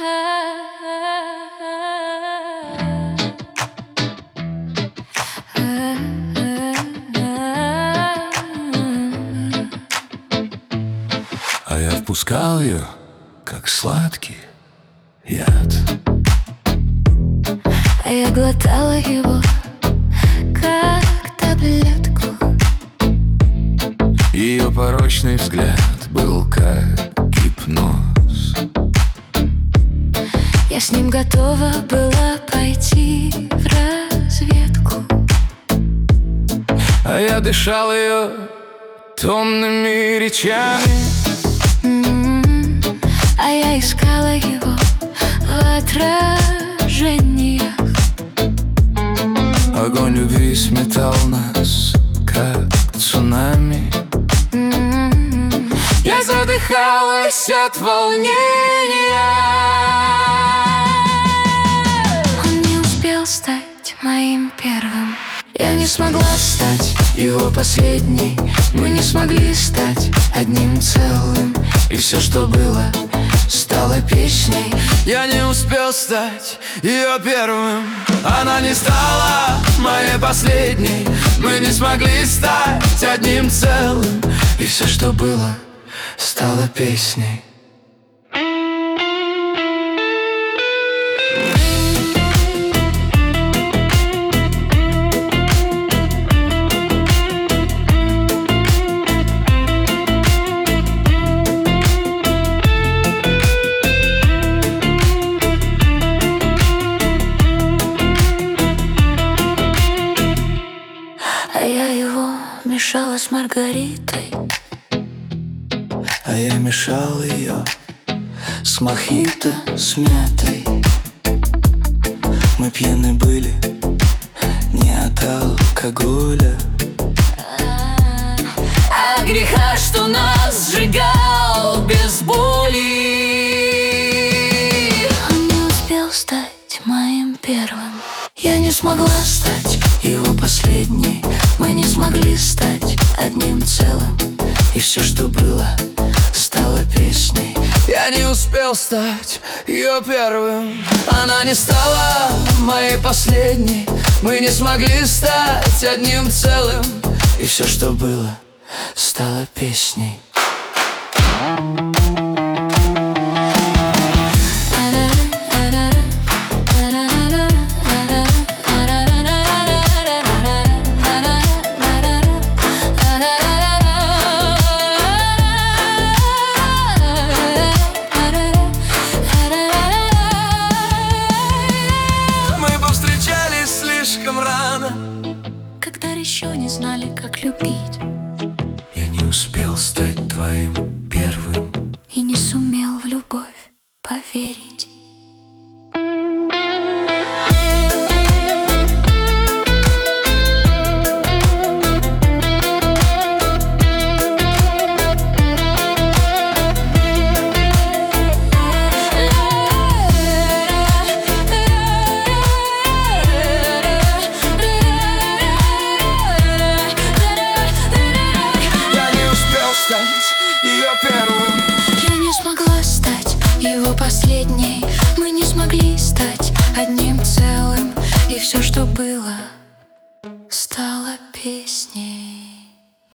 А я впускал ее, как сладкий яд. А я глотала его, как таблетку. Ее порочный взгляд был как гипноз. Я с ним готова была пойти в разведку. А я дышал ее томными речами. А я искала его в отражениях. Огонь любви сметал нас, как цунами. Я задыхалась от волнения. Он не успел стать моим первым. Я не смогла стать его последней. Мы не смогли стать одним целым. И все, что было, стало песней. я не успел стать ее первым. Она не стала моей последней. Мы не смогли стать одним целым. И все, что было, стало песней. А я его мешала с Маргаритой. А я мешал ее с мохито, с мятой. Мы пьяны были не от алкоголя, а греха, что нас сжигал без боли. Он не успел стать моим первым. Я не смогла стать его последней. Мы не смогли стать одним целым. и все, что было, стало песней. Я не успел стать ее первым. Она не стала моей последней. Мы не смогли стать одним целым, и все, что было, стало песней. Слишком рано, когда еще не знали, как любить. я не успел стать твоим первым И не сумел в любовь поверить. ее первым. Я не смогла стать его последней.